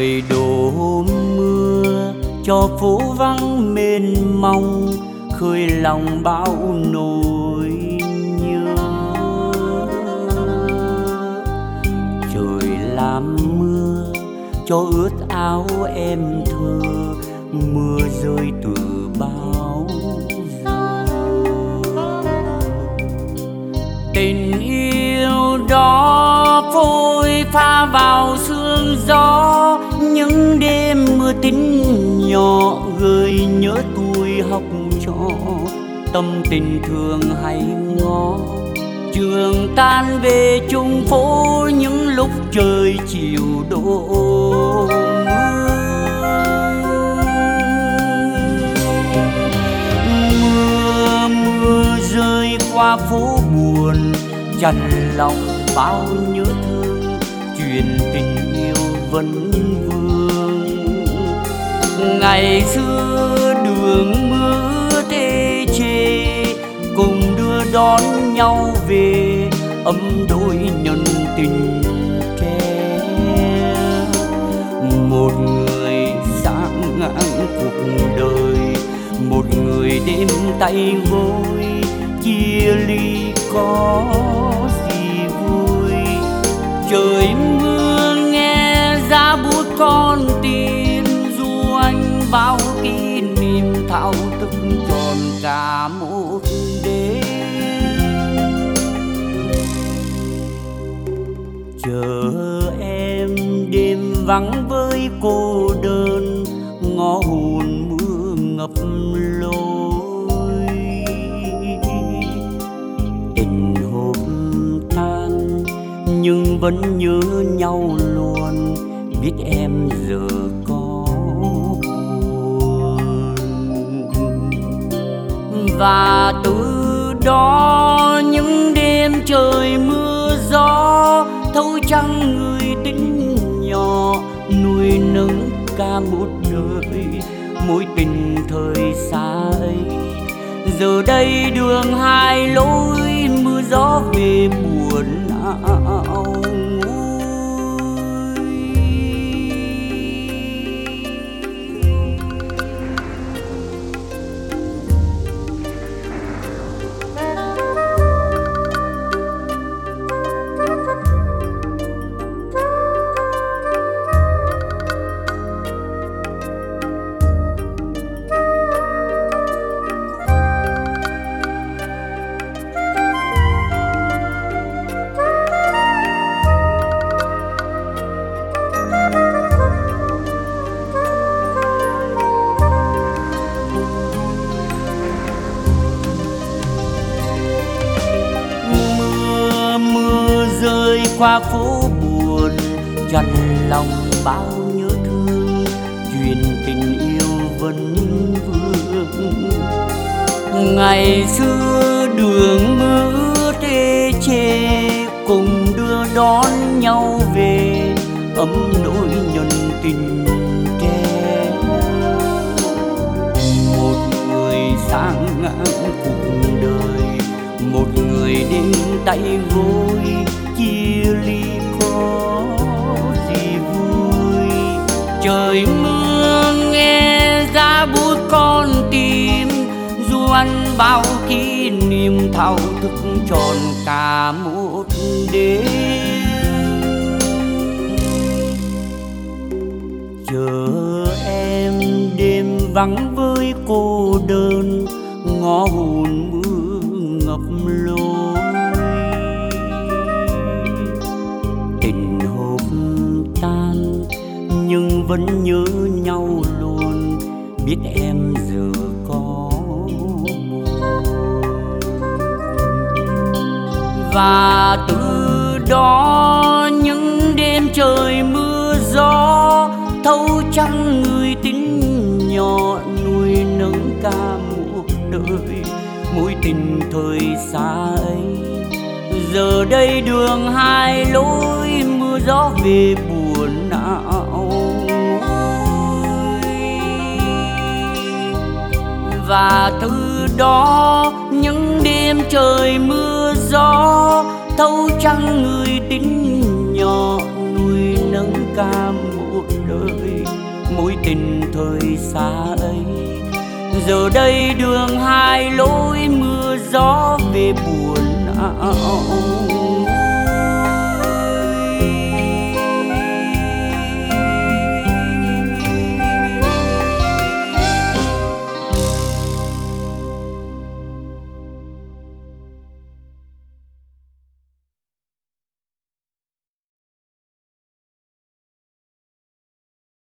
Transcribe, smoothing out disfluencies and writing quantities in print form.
trời đổ mưa cho phố vắng mênh mông, khơi lòng bao nỗi nhớ. Trời làm mưa cho ướt áo em thơ, mưa rơi từ bao giờ. Tình yêu đó phôi pha vào sương gió, những đêm mưa tính nhỏ gợi nhớ tuổi học trò. Tâm tình thường hay ngó trường tan về chung phố, những lúc trời chiều đổ mưa. Mưa rơi qua phố buồn, chằn lòng bao nhớ thương, chuyện tình yêu vẫn vương. Ngày xưa đường mưa thê chê, cùng đưa đón nhau về, ấm đôi nhân tình tre. Một người sáng ngang cuộc đời, một người đêm tay gối, chia ly có gì vui. Trời mưa nghe giá bút con tim, du anh bao kỷ niệm thao thức tròn cả một đêm. Chờ em đêm vắng với cô đơn, ngõ hồn mưa ngập lối. Tình hộp tan nhưng vẫn nhớ nhau luôn, biết em giờ có buồn. Và từ đó những đêm trời mưa gió, thâu trăng người tính nhỏ nuôi nấng cả một đời, mối tình thời xa ấy. Giờ đây đường hai lối, mưa gió về buồn não. Rơi qua phố buồn, chằn lòng bao nhớ thương, chuyện tình yêu vẫn vương. Ngày xưa đường mưa thê chê, cùng đưa đón nhau về, ấm nỗi nhân tình tre. Một người sáng ngang cuộc đời, một người đêm tay gối, chia ly có gì vui. Trời mưa nghe giá bút con tim, du anh bao kỷ niệm thao thức tròn cả một đêm. Chờ em đêm vắng với cô đơn, ngõ hồn mưa ngập lối. Tình hộp tan nhưng vẫn nhớ nhau luôn, biết em giờ có buồn. Và từ đó những đêm trời mưa gió, thâu trăng người tính nhỏ nuôi nấng cả một đời, mối tình thời xa ấy. Giờ đây đường hai lối, mưa gió về buồn não. Và từ đó những đêm trời mưa gió, thâu trăng người tính nhỏ nuôi nấng cả một đời mối tình thời xa ấy. Giờ đây đường hai lối, mưa gió về buồn áo.